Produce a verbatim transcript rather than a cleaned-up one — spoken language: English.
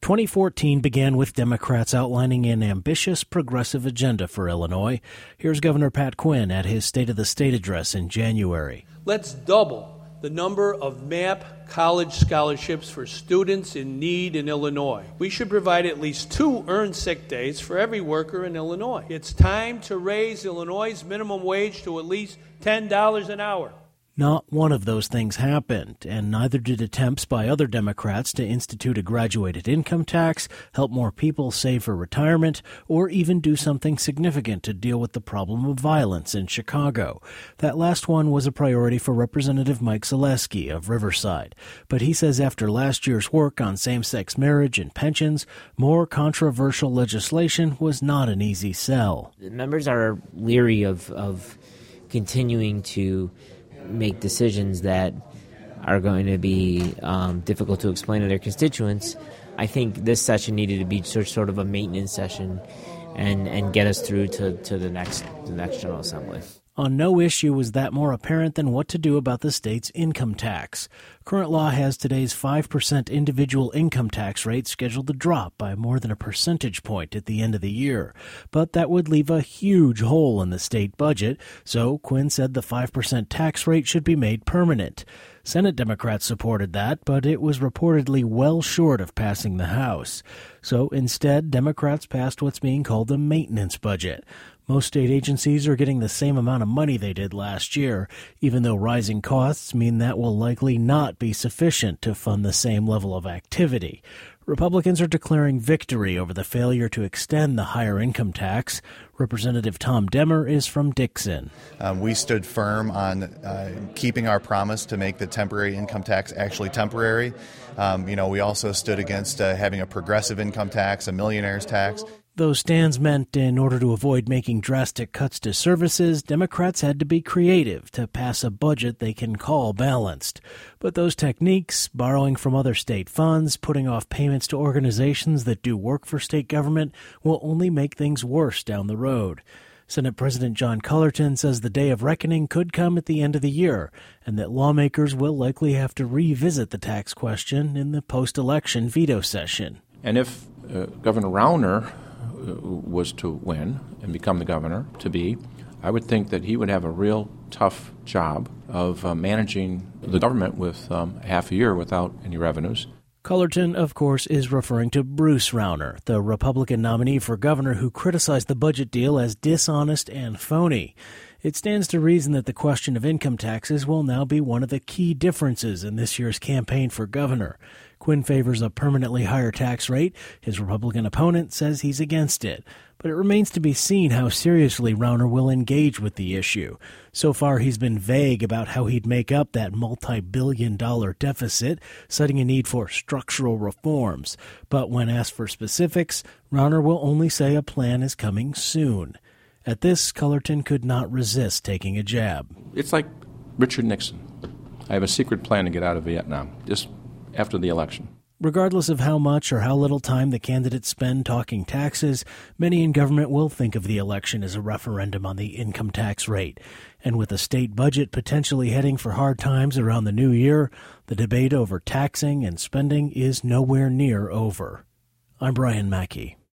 twenty fourteen began with Democrats outlining an ambitious progressive agenda for Illinois. Here's Governor Pat Quinn at his State of the State address in January. Let's double the number of MAP college scholarships for students in need in Illinois. We should provide at least two earned sick days for every worker in Illinois. It's time to raise Illinois' minimum wage to at least ten dollars an hour. Not one of those things happened, and neither did attempts by other Democrats to institute a graduated income tax, help more people save for retirement, or even do something significant to deal with the problem of violence in Chicago. That last one was a priority for Representative Mike Zaleski of Riverside. But he says after last year's work on same-sex marriage and pensions, more controversial legislation was not an easy sell. Members are leery of, of continuing to make decisions that are going to be um, difficult to explain to their constituents. I think this session needed to be sort of a maintenance session and, and get us through to, to the next the next General Assembly. On no issue was that more apparent than what to do about the state's income tax. Current law has today's five percent individual income tax rate scheduled to drop by more than a percentage point at the end of the year. But that would leave a huge hole in the state budget, so Quinn said the five percent tax rate should be made permanent. Senate Democrats supported that, but it was reportedly well short of passing the House. So instead, Democrats passed what's being called the maintenance budget. Most state agencies are getting the same amount of money they did last year, even though rising costs mean that will likely not be sufficient to fund the same level of activity. Republicans are declaring victory over the failure to extend the higher income tax. Representative Tom Demmer is from Dixon. Um, we stood firm on uh, keeping our promise to make the temporary income tax actually temporary. Um, you know, we also stood against uh, having a progressive income tax, a millionaire's tax. Those stands meant in order to avoid making drastic cuts to services, Democrats had to be creative to pass a budget they can call balanced. But those techniques, borrowing from other state funds, putting off payments to organizations that do work for state government, will only make things worse down the road. Senate President John Cullerton says the day of reckoning could come at the end of the year, and that lawmakers will likely have to revisit the tax question in the post-election veto session. And if uh, Governor Rauner was to win and become the governor to be, I would think that he would have a real tough job of uh, managing the government with um, half a year without any revenues. Cullerton, of course, is referring to Bruce Rauner, the Republican nominee for governor who criticized the budget deal as dishonest and phony. It stands to reason that the question of income taxes will now be one of the key differences in this year's campaign for governor. Quinn favors a permanently higher tax rate. His Republican opponent says he's against it. But it remains to be seen how seriously Rauner will engage with the issue. So far, he's been vague about how he'd make up that multi-billion dollar deficit, citing a need for structural reforms. But when asked for specifics, Rauner will only say a plan is coming soon. At this, Cullerton could not resist taking a jab. It's like Richard Nixon. I have a secret plan to get out of Vietnam, just after the election. Regardless of how much or how little time the candidates spend talking taxes, many in government will think of the election as a referendum on the income tax rate. And with the state budget potentially heading for hard times around the new year, the debate over taxing and spending is nowhere near over. I'm Brian Mackey.